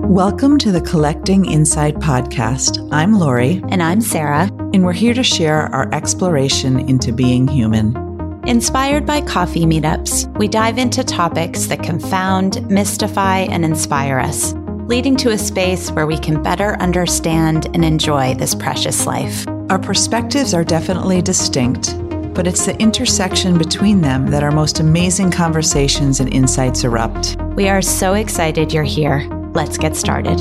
Welcome to the Collecting Insight podcast. I'm Lori. And I'm Sarah. And we're here to share our exploration into being human. Inspired by coffee meetups, we dive into topics that confound, mystify, and inspire us, leading to a space where we can better understand and enjoy this precious life. Our perspectives are definitely distinct, but it's the intersection between them that our most amazing conversations and insights erupt. We are so excited you're here. Let's get started.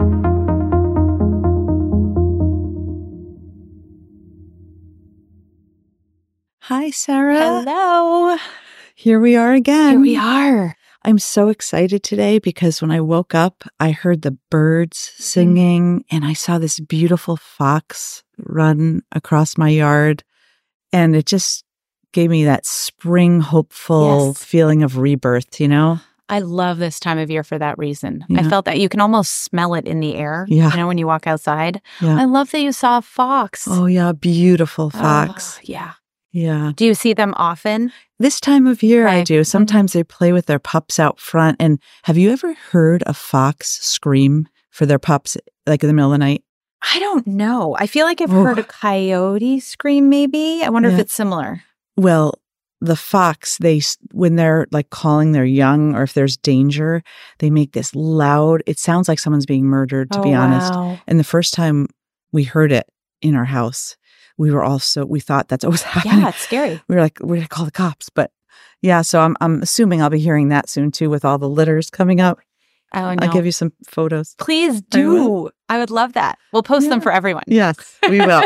Hi, Sarah. Hello. Here we are again. Here we are. I'm so excited today because when I woke up, I heard the birds singing and I saw this beautiful fox run across my yard. And it just gave me that spring, hopeful feeling of rebirth, you know? I love this time of year for that reason. Yeah. I felt that you can almost smell it in the air, when you walk outside. Yeah. I love that you saw a fox. Oh, yeah. Beautiful fox. Yeah. Yeah. Do you see them often? This time of year, I Right. do. Sometimes they play with their pups out front. And have you ever heard a fox scream for their pups, like in the middle of the night? I don't know. I feel like I've Oh. heard a coyote scream maybe. I wonder if Yeah. it's similar. Well, the fox, when they're like calling their young or if there's danger, they make this loud, it sounds like someone's being murdered, to be honest. Wow. And the first time we heard it in our house, we thought that's what was happening. Yeah, it's scary. We were like, we're going to call the cops. But yeah, so I'm assuming I'll be hearing that soon too with all the litters coming up. Oh, no. I'll give you some photos. Please I will. do. I would love that. We'll post them for everyone. Yes, we will.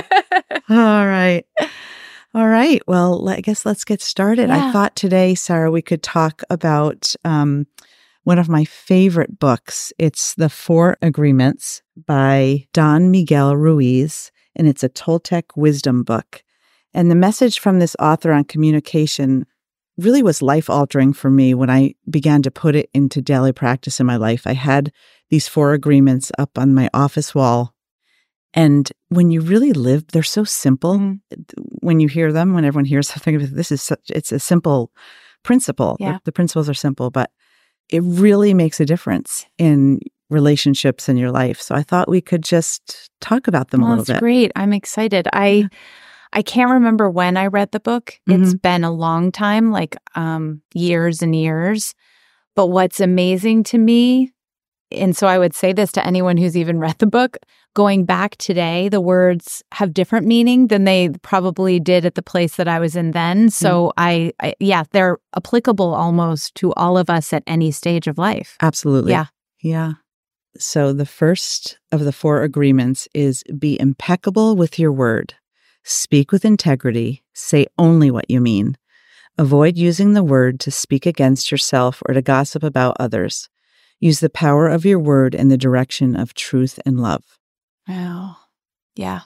All right. Well, I guess let's get started. Yeah. I thought today, Sarah, we could talk about one of my favorite books. It's The Four Agreements by Don Miguel Ruiz, and it's a Toltec wisdom book. And the message from this author on communication really was life-altering for me when I began to put it into daily practice in my life. I had these four agreements up on my office wall. And when you really live, they're so simple. When you hear them, when everyone hears something, it's a simple principle. Yeah. The principles are simple, but it really makes a difference in relationships in your life. So I thought we could just talk about them a little That's bit. great. I'm excited. I can't remember when I read the book. It's been a long time, like years and years. But what's amazing to me, and so I would say this to anyone who's even read the book, going back today, the words have different meaning than they probably did at the place that I was in then. So they're applicable almost to all of us at any stage of life. Absolutely. Yeah. Yeah. So the first of the four agreements is be impeccable with your word. Speak with integrity. Say only what you mean. Avoid using the word to speak against yourself or to gossip about others. Use the power of your word in the direction of truth and love. Wow. Yeah.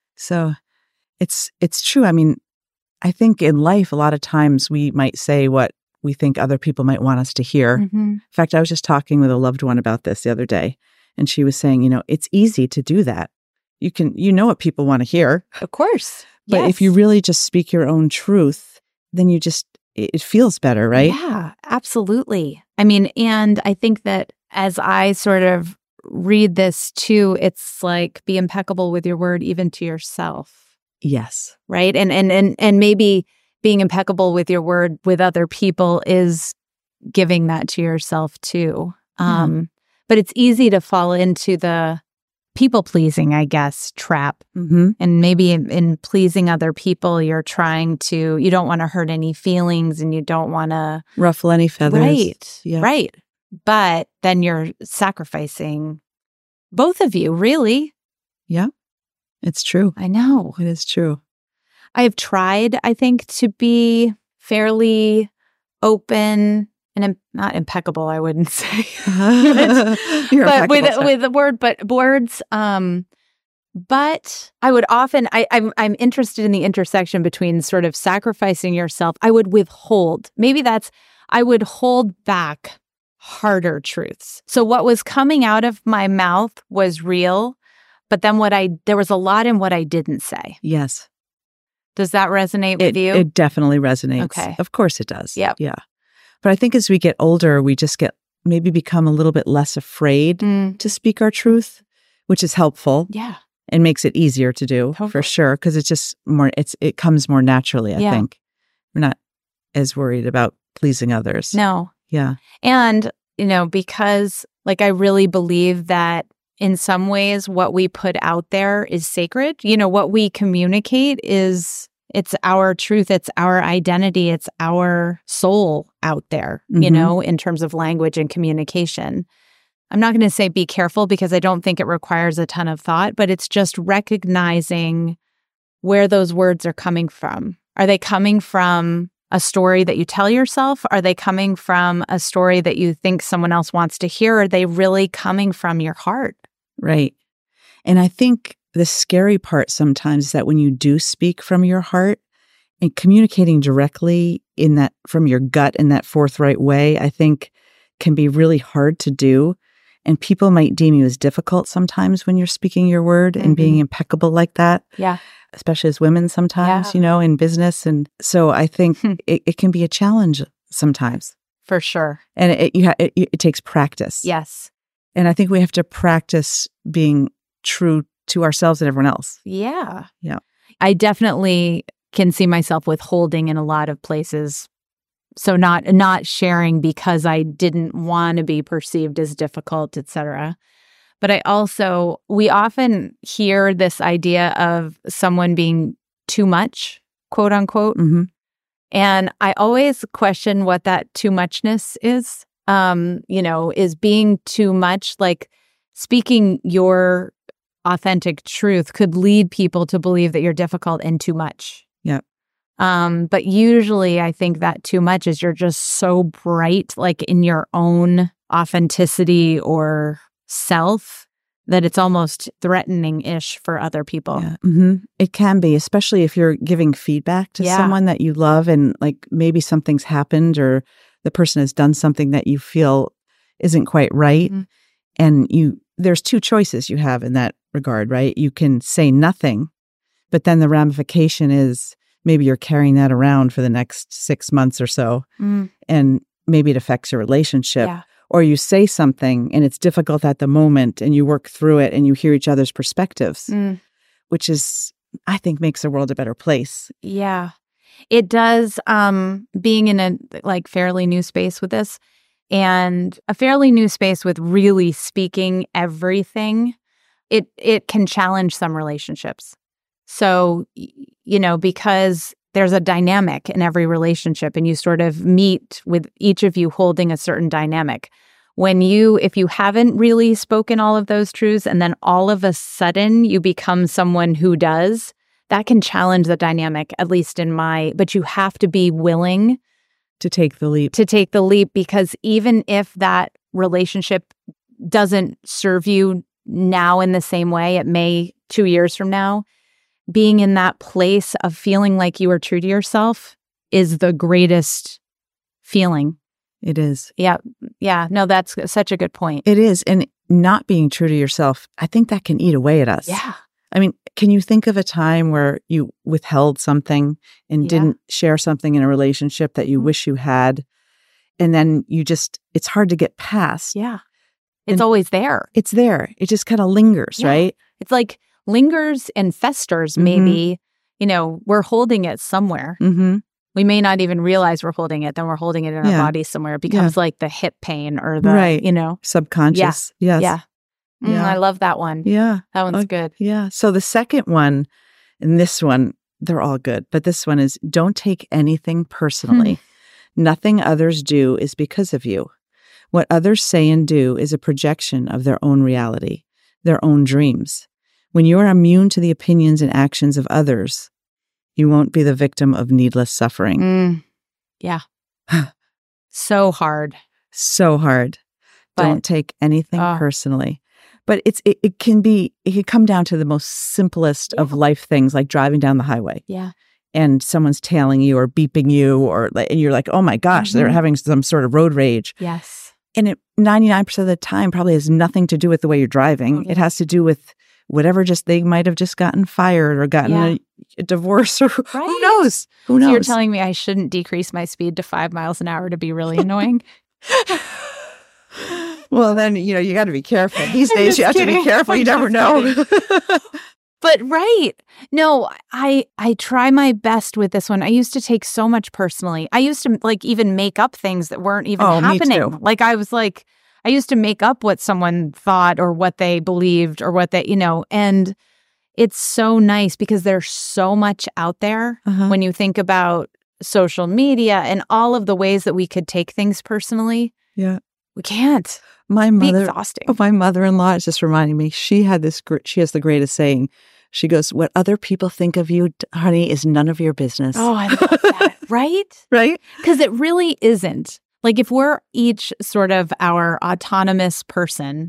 So it's true. I mean, I think in life, a lot of times we might say what we think other people might want us to hear. In fact, I was just talking with a loved one about this the other day, and she was saying, it's easy to do that. You know what people want to hear. Of course. But if you really just speak your own truth, then it feels better, right? Yeah, absolutely. I mean, and I think that as I sort of read this too, it's like be impeccable with your word, even to yourself. Yes. Right. And maybe being impeccable with your word with other people is giving that to yourself too. But it's easy to fall into the people-pleasing, I guess, trap. And maybe in pleasing other people, you don't want to hurt any feelings and you don't want to ruffle any feathers. Right. Yeah. Right. But then you're sacrificing both of you, really. Yeah. It's true. I know. It is true. I have tried, I think, to be fairly open and not impeccable, I wouldn't say. You're but impeccable, with the word, but words. But I would often, I'm interested in the intersection between sort of sacrificing yourself. I would withhold. I would hold back harder truths. So what was coming out of my mouth was real, but then there was a lot in what I didn't say. Yes. Does that resonate with you? It definitely resonates. Okay. Of course it does. Yep. Yeah. But I think as we get older, we just get maybe become a little bit less afraid to speak our truth, which is helpful. Yeah. And makes it easier to do for sure. Because it's just more, it comes more naturally, I think. We're not as worried about pleasing others. No. Yeah. And, because like I really believe that in some ways what we put out there is sacred. What we communicate it's our truth, it's our identity, it's our soul out there, in terms of language and communication. I'm not going to say be careful because I don't think it requires a ton of thought, but it's just recognizing where those words are coming from. Are they coming from a story that you tell yourself? Are they coming from a story that you think someone else wants to hear? Are they really coming from your heart? Right. And I think the scary part sometimes is that when you do speak from your heart and communicating directly from your gut in that forthright way, I think can be really hard to do. And people might deem you as difficult sometimes when you're speaking your word and being impeccable like that. Yeah. Especially as women sometimes, in business. And so I think it can be a challenge sometimes. For sure. And it takes practice. Yes. And I think we have to practice being true to ourselves and everyone else. Yeah. Yeah. I definitely can see myself withholding in a lot of places. So not sharing because I didn't want to be perceived as difficult, etc. But we often hear this idea of someone being too much, quote unquote. Mm-hmm. And I always question what that too muchness is. Is being too much, like speaking your authentic truth could lead people to believe that you're difficult and too much. Yeah. But usually I think that too much is you're just so bright, like in your own authenticity or self, that it's almost threatening-ish for other people. Yeah. Mm-hmm. It can be, especially if you're giving feedback to someone that you love and like maybe something's happened or the person has done something that you feel isn't quite right. Mm-hmm. And there's two choices you have in that regard, right? You can say nothing, but then the ramification is maybe you're carrying that around for the next 6 months or so, and maybe it affects your relationship. Yeah. Or you say something and it's difficult at the moment and you work through it and you hear each other's perspectives, which is, I think, makes the world a better place. Yeah, it does. Being in a fairly new space with this and a fairly new space with really speaking everything, it can challenge some relationships. So, because there's a dynamic in every relationship and you sort of meet with each of you holding a certain dynamic. If you haven't really spoken all of those truths and then all of a sudden you become someone who does, that can challenge the dynamic, at least but you have to be willing to take the leap. Because even if that relationship doesn't serve you now in the same way, it may 2 years from now. Being in that place of feeling like you are true to yourself is the greatest feeling. It is. Yeah. Yeah. No, that's such a good point. It is. And not being true to yourself, I think that can eat away at us. Yeah. I mean, can you think of a time where you withheld something and didn't share something in a relationship that you wish you had? And then it's hard to get past. Yeah. It's always there. It's there. It just kind of lingers, right? It's like lingers and festers, maybe, we're holding it somewhere. Mm-hmm. We may not even realize we're holding it. Then we're holding it in our body somewhere. It becomes like the hip pain or the, subconscious. Yeah. Yes. Yeah. I love that one. Yeah. That one's good. Yeah. So the second one, and this one, they're all good, but this one is don't take anything personally. Nothing others do is because of you. What others say and do is a projection of their own reality, their own dreams. When you are immune to the opinions and actions of others, you won't be the victim of needless suffering. Yeah. So hard. So hard. Don't take anything personally. But it can come down to the most simplest of life things, like driving down the highway. Yeah. And someone's tailing you or beeping you, and you're like, oh my gosh, they're having some sort of road rage. Yes. And it 99% of the time probably has nothing to do with the way you're driving. Okay. It has to do with whatever they might have just gotten fired or gotten a divorce or who knows? Who knows? So you're telling me I shouldn't decrease my speed to 5 miles an hour to be really annoying? Well, then, you got to be careful. These I'm days, just you have to kidding. be careful. You never know. But right. No, I try my best with this one. I used to take so much personally. I used to even make up things that weren't even happening. Me too. I used to make up what someone thought or what they believed or what they, and it's so nice because there's so much out there when you think about social media and all of the ways that we could take things personally. Yeah. We can't. My Be exhausting. my mother-in-law is just reminding me, she has the greatest saying. She goes, what other people think of you, honey, is none of your business. Oh, I love that. Right? Right? Because it really isn't. Like if we're each sort of our autonomous person,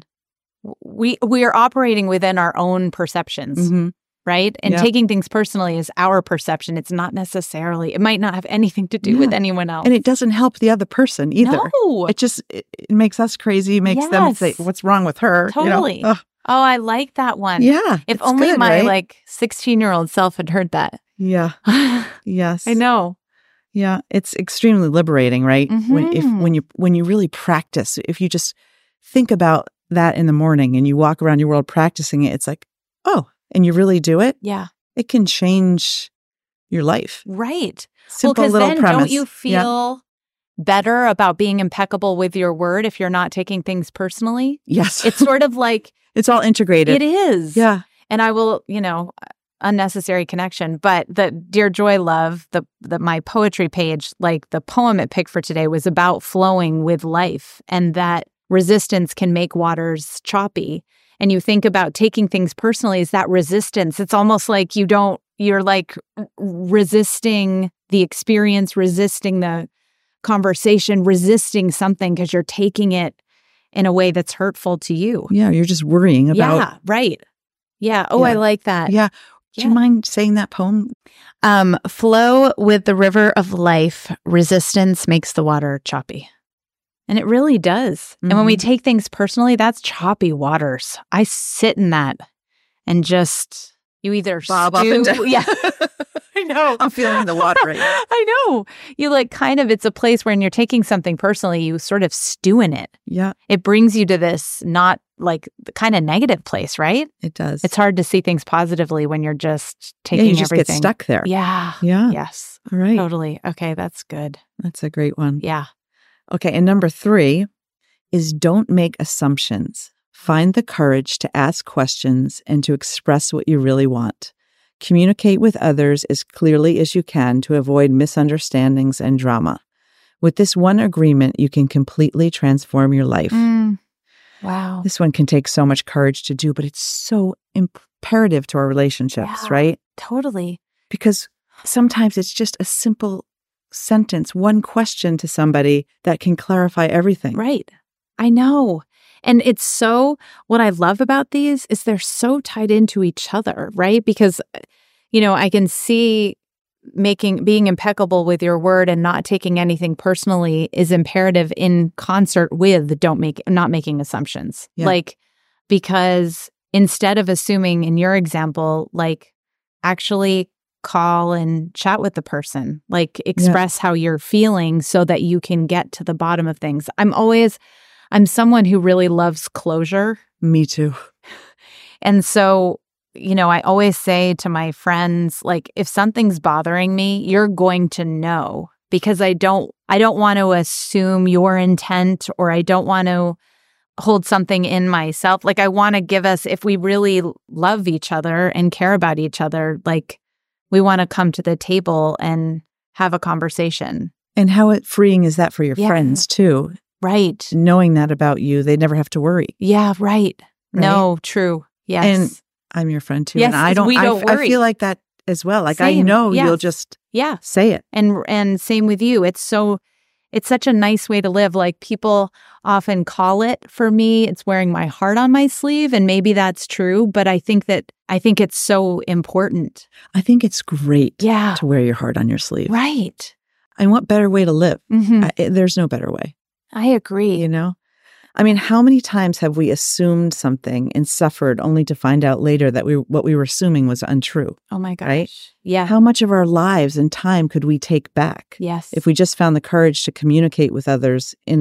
we are operating within our own perceptions, right? And taking things personally is our perception. It's not necessarily, it might not have anything to do with anyone else. And it doesn't help the other person either. No. It just, it makes us crazy, makes them say, what's wrong with her? Totally. Oh, I like that one. Yeah. If only good, my right? 16-year-old self had heard that. Yeah. Yes. I know. Yeah. It's extremely liberating, right? When you really practice, if you just think about that in the morning and you walk around your world practicing it, it's like, oh, and you really do it. Yeah. It can change your life. Right. Simple because little then premise. Don't you feel better about being impeccable with your word if you're not taking things personally? Yes. It's sort of like it's all integrated. It is. Yeah. And I will, unnecessary connection, but the Dear Joy Love, the my poetry page, like the poem it picked for today was about flowing with life and that resistance can make waters choppy. And you think about taking things personally as that resistance. It's almost like you're like resisting the experience, resisting the conversation, resisting something because you're taking it in a way that's hurtful to you. Yeah, you're just worrying about. Yeah, right. Yeah. Oh, Yeah. I like that. Yeah. Do you mind saying that poem? Flow with the river of life. Resistance makes the water choppy. And it really does. And when we take things personally, that's choppy waters. I sit in that and just, you either bob up and down. Yeah. I know. I'm feeling the water right now. I know. You it's a place where when you're taking something personally, you sort of stew in it. Yeah. It brings you to this not like the kind of negative place, right? It does. It's hard to see things positively when you're just taking you just everything. get stuck there. Yeah. Yeah. Yes. All right. Totally. Okay. That's good. That's a great one. Yeah. Okay. And number 3 is don't make assumptions. Find the courage to ask questions and to express what you really want. Communicate with others as clearly as you can to avoid misunderstandings and drama. With this one agreement, you can completely transform your life. Wow. This one can take so much courage to do, but it's so imperative to our relationships, right? Totally. Because sometimes it's just a simple sentence, one question to somebody that can clarify everything. Right. I know. And it's so, what I love about these is they're so tied into each other, right? Because, I can see being impeccable with your word and not taking anything personally is imperative in concert with not making assumptions. Yeah. Because instead of assuming in your example, actually call and chat with the person, express how you're feeling so that you can get to the bottom of things. I'm someone who really loves closure. Me too. And so, I always say to my friends, if something's bothering me, you're going to know, because I don't want to assume your intent, or I don't want to hold something in myself. I want to give us, if we really love each other and care about each other, we want to come to the table and have a conversation. And how freeing is that for your friends too? Right. Knowing that about you, they never have to worry. Yeah, right. No, true. Yes. And I'm your friend too. Yes, and we don't worry. I feel like that as well. Same. I know you'll just say it. And same with you. It's such a nice way to live. People often call it, for me, it's wearing my heart on my sleeve. And maybe that's true, but I think it's so important. I think it's great to wear your heart on your sleeve. Right. And what better way to live? Mm-hmm. There's no better way. I agree. How many times have we assumed something and suffered only to find out later that what we were assuming was untrue? Oh my gosh. Right? Yeah. How much of our lives and time could we take back? Yes. If we just found the courage to communicate with others in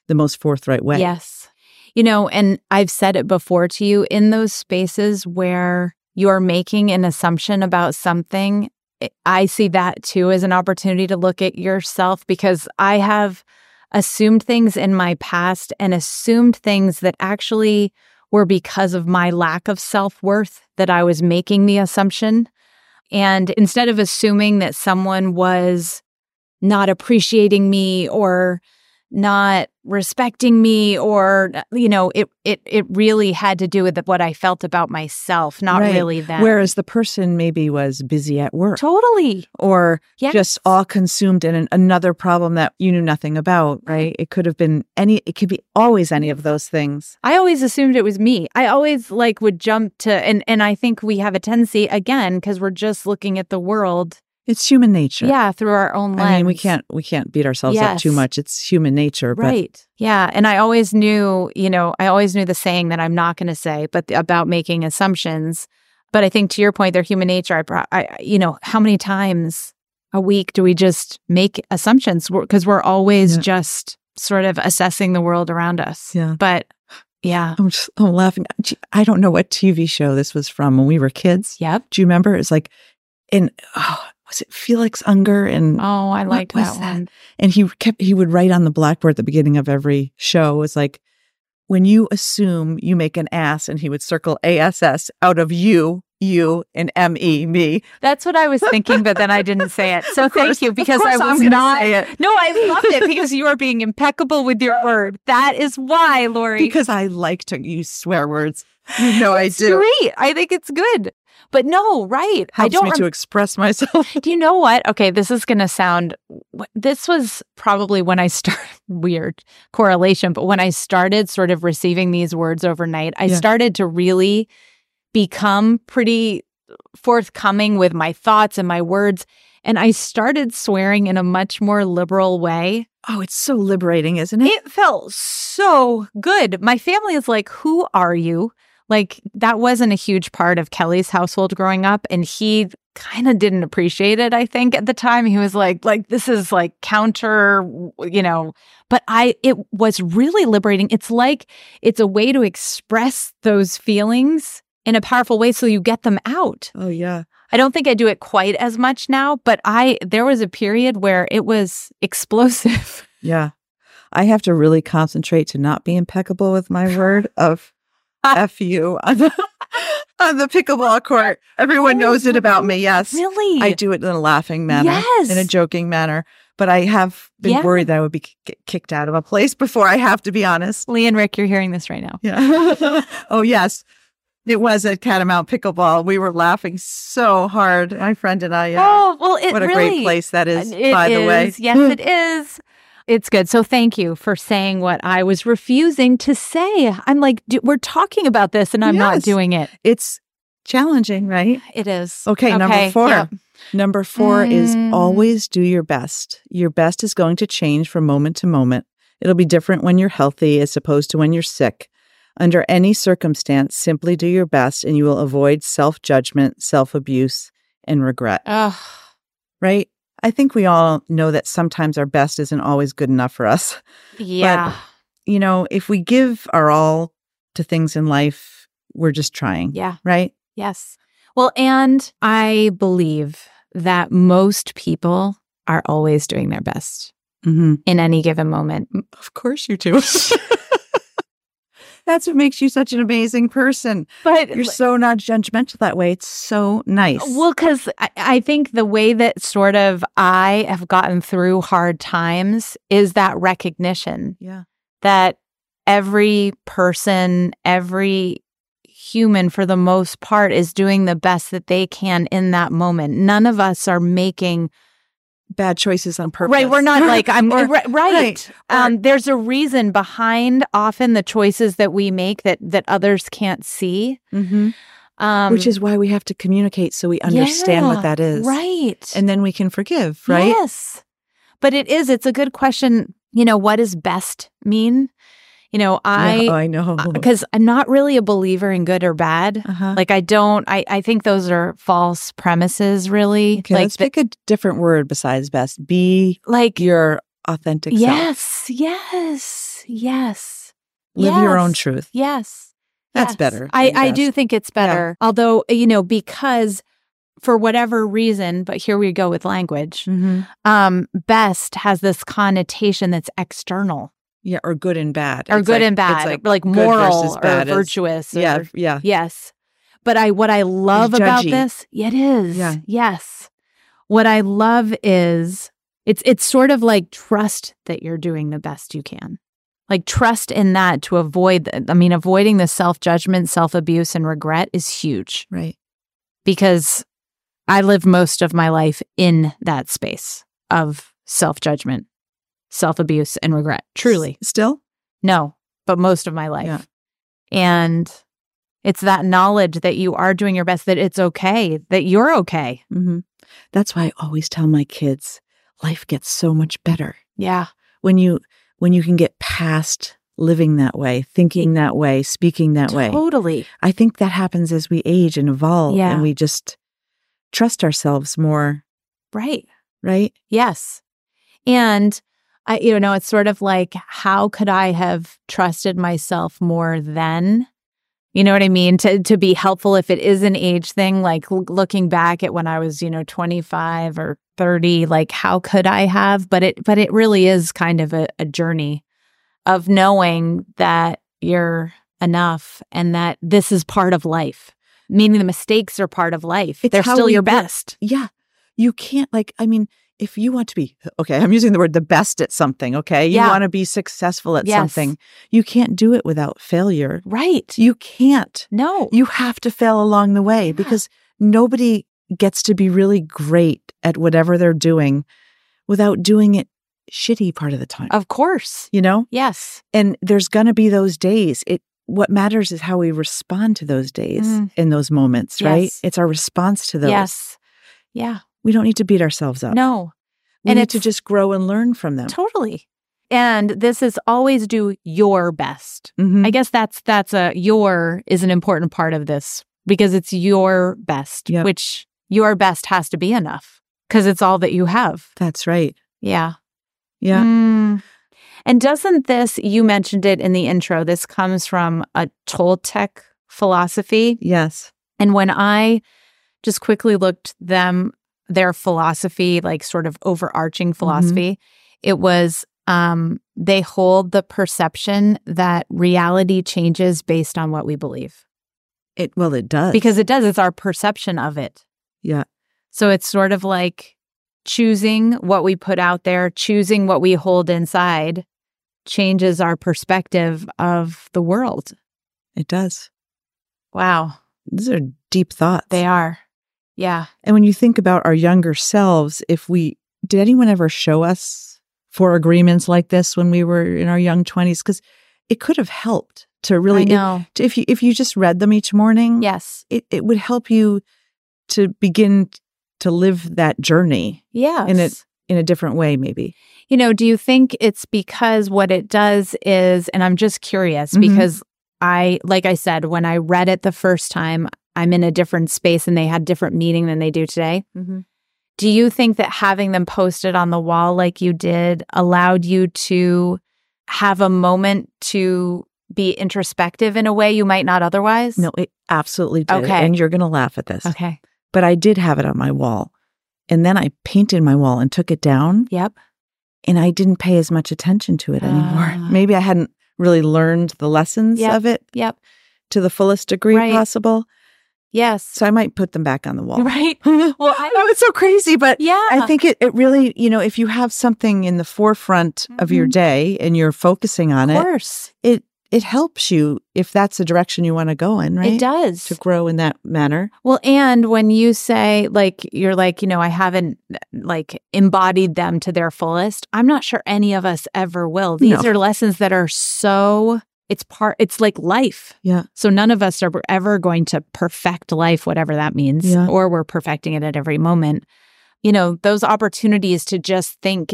the most forthright way. Yes. And I've said it before to you, in those spaces where you're making an assumption about something, I see that too as an opportunity to look at yourself, because I have assumed things in my past and assumed things that actually were because of my lack of self-worth that I was making the assumption. And instead of assuming that someone was not appreciating me or not respecting me, or, it really had to do with what I felt about myself, not really them. Whereas the person maybe was busy at work. Totally. Or just all consumed in another problem that you knew nothing about, right? It could have been it could be always any of those things. I always assumed it was me. I always would jump to, and I think we have a tendency, again, because we're just looking at the world. It's human nature. Yeah, through our own lens. I mean, we can't beat ourselves up too much. It's human nature. Right. Yeah. And I always knew, the saying that I'm not going to say, but about making assumptions. But I think to your point, they're human nature. How many times a week do we just make assumptions? Because we're always just sort of assessing the world around us. Yeah. But yeah. I'm laughing. I don't know what TV show this was from when we were kids. Yep. Do you remember? It's like was it Felix Unger? And I like that one. And he would write on the blackboard at the beginning of every show. It was like, when you assume, you make an ass, and he would circle ASS out of you, and ME, me. That's what I was thinking, but then I didn't say it. So thank you, because I was not say it. No, I loved it because you are being impeccable with your word. That is why, Lori. Because I like to use swear words. You know I do. Great. I think it's good. But no, right. Helps me to express myself. Do you know what? Okay, this was probably when I started, weird correlation, but when I started sort of receiving these words overnight, I started to really become pretty forthcoming with my thoughts and my words. And I started swearing in a much more liberal way. Oh, it's so liberating, isn't it? It felt so good. My family is like, who are you? That wasn't a huge part of Kelly's household growing up. And he kind of didn't appreciate it, I think, at the time. He was like, this is counter, but it was really liberating. It's a way to express those feelings in a powerful way so you get them out. Oh, yeah. I don't think I do it quite as much now, but there was a period where it was explosive. Yeah. I have to really concentrate to not be impeccable with my word of F you on the pickleball court. Everyone knows it about me. Yes. Really? I do it in a laughing manner. Yes. In a joking manner. But I have been worried that I would be kicked out of a place before, I have to be honest. Lee and Rick, you're hearing this right now. Yeah. Oh, yes. It was at Catamount Pickleball. We were laughing so hard, my friend and I. What a great place that is, by the way. Yes, it is. It's good. So thank you for saying what I was refusing to say. I'm like, we're talking about this and I'm not doing it. It's challenging, right? It is. Okay, number 4. Yep. Number 4 is always do your best. Your best is going to change from moment to moment. It'll be different when you're healthy as opposed to when you're sick. Under any circumstance, simply do your best and you will avoid self-judgment, self-abuse, and regret. Right? I think we all know that sometimes our best isn't always good enough for us. Yeah. But, if we give our all to things in life, we're just trying. Yeah. Right? Yes. Well, and I believe that most people are always doing their best in any given moment. Of course you do. That's what makes you such an amazing person. But you're so not judgmental that way. It's so nice. Well, because I think the way that sort of I have gotten through hard times is that recognition. Yeah. That every person, every human, for the most part, is doing the best that they can in that moment. None of us are making bad choices on purpose. Right. We're not right. There's a reason behind often the choices that we make that others can't see. Mm-hmm. Which is why we have to communicate so we understand what that is. Right. And then we can forgive, right? Yes. But it's a good question. What does best mean? I know. Because I'm not really a believer in good or bad. I think those are false premises, really. Okay, let's pick a different word besides best. Be your authentic self. Yes. Yes. Live your own Yes. truth. Yes. That's Yes. better. I do think it's better. Although, because for whatever reason, but here we go with language, best has this connotation that's external. Yeah, or good and bad. Or It's good like- and bad. it's Like good moral versus or bad is- virtuous. Yeah, Or, yeah. Yes. But what I love about judgy. this, it is. Yeah. Yes. What I love is it's sort of like trust that you're doing the best you can. Like trust in that to avoiding the self-judgment, self-abuse, and regret is huge Right. because I lived most of my life in that space of self-judgment, self-abuse, and regret. Truly. Still? No, but most of my life. Yeah. And it's that knowledge that you are doing your best, that it's okay, that you're okay. Mm-hmm. That's why I always tell my kids, life gets so much better Yeah. when you can get past living that way, thinking that way, speaking that way. Totally. I think that happens as we age and evolve, Yeah. and we just trust ourselves more, Right. right? Yes. And it's sort of like, how could I have trusted myself more then? You know what I mean? To be helpful if it is an age thing, like looking back at when I was, 25 or 30, like how could I have? But it really is kind of a journey of knowing that you're enough and that this is part of life, meaning the mistakes are part of life. It's They're how still we your grow. best. Yeah. You can't if you want to be, okay, I'm using the word the best at something, okay? You Yeah. want to be successful at Yes. something. You can't do it without failure. Right. You can't. No. You have to fail along the way because nobody gets to be really great at whatever they're doing without doing it shitty part of the time. Of course. Yes. And there's going to be those days. What matters is how we respond to those days and those moments, right? Yes. It's our response to those. Yes. Yeah. We don't need to beat ourselves up. No. We And need to it's- just grow and learn from them. Totally. And this is always do your best. Mhm. I guess your is an important part of this because it's your best, Yep. which your best has to be enough because it's all that you have. That's right. Yeah. Yeah. And doesn't this, you mentioned it in the intro, this comes from a Toltec philosophy. Yes. And when I just quickly looked their philosophy, like sort of overarching philosophy, it was they hold the perception that reality changes based on what we believe. It does. Because it does. It's our perception of it. Yeah. So it's sort of like choosing what we put out there, choosing what we hold inside changes our perspective of the world. It does. Wow. These are deep thoughts. They are. Yeah. And when you think about our younger selves, did anyone ever show us 4 agreements like this when we were in our young 20s? Because it could have helped to really, I know. if you just read them each morning, Yes. it would help you to begin to live that journey Yes. in a different way, maybe. Do you think it's because what it does is, and I'm just curious because like I said, when I read it the first time, I'm in a different space and they had different meaning than they do today. Do you think that having them posted on the wall like you did allowed you to have a moment to be introspective in a way you might not otherwise? No, it absolutely did. Okay. And you're going to laugh at this. Okay. But I did have it on my wall. And then I painted my wall and took it down. Yep. And I didn't pay as much attention to it anymore. Ah. Maybe I hadn't really learned the lessons of it Yep. to the fullest degree Right. possible. Yes. So I might put them back on the wall. Right. Well, I know it's so crazy, but Yeah. I think it really, if you have something in the forefront of your day and you're focusing on Of course. it helps you if that's the direction you want to go in, right? It does. To grow in that manner. Well, and when you say you're I haven't embodied them to their fullest, I'm not sure any of us ever will. These No. are lessons that are so, it's like life. Yeah. So none of us are ever going to perfect life, whatever that means, Yeah. or we're perfecting it at every moment. Those opportunities to just think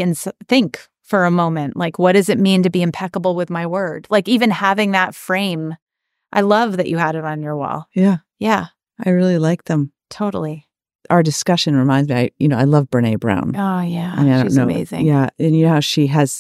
for a moment, like, what does it mean to be impeccable with my word? Like even having that frame. I love that you had it on your wall. Yeah. Yeah, I really like them. totally. Our discussion reminds me, I love Brene Brown. Oh, yeah. I mean, I don't She's know. amazing. Yeah. And you know how she has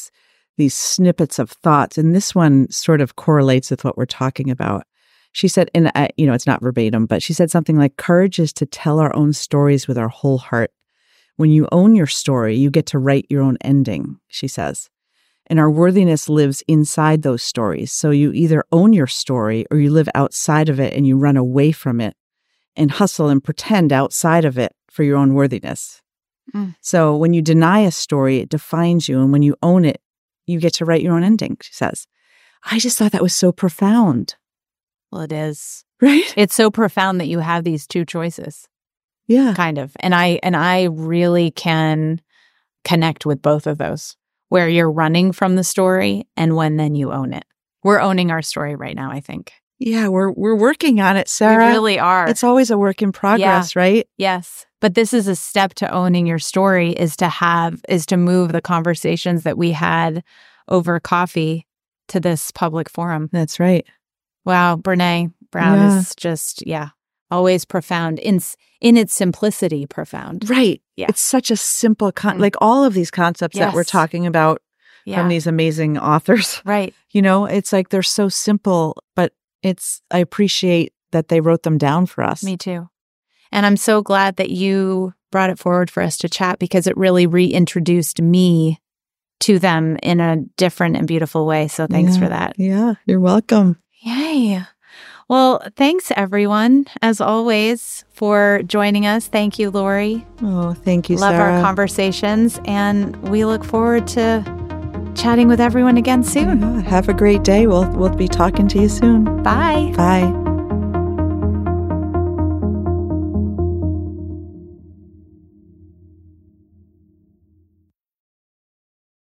these snippets of thoughts. And this one sort of correlates with what we're talking about. She said, and it's not verbatim, but she said something like, courage is to tell our own stories with our whole heart. When you own your story, you get to write your own ending, she says. And our worthiness lives inside those stories. So you either own your story or you live outside of it and you run away from it and hustle and pretend outside of it for your own worthiness. So when you deny a story, it defines you. And when you own it, you get to write your own ending, she says. I just thought that was so profound. Well, it is. Right? It's so profound that you have these two choices. Yeah. Kind of. And I really can connect with both of those, where you're running from the story and when then you own it. We're owning our story right now, I think. Yeah, we're working on it, Sarah. We really are. It's always a work in progress, right? Yes. But this is a step to owning your story, is to move the conversations that we had over coffee to this public forum. That's right. Wow, Brené Brown is just, always profound in its simplicity, profound. Right. Yeah. It's such a simple, like all of these concepts that we're talking about from these amazing authors. Right. It's like they're so simple, but I appreciate that they wrote them down for us. Me too. And I'm so glad that you brought it forward for us to chat, because it really reintroduced me to them in a different and beautiful way. So thanks for that. Yeah, you're welcome. Yay. Well, thanks everyone, as always, for joining us. Thank you, Lori. Oh, thank you, Love Sarah. our conversations, and we look forward to chatting with everyone again soon. Yeah, have a great day. We'll be talking to you soon. Bye. Bye.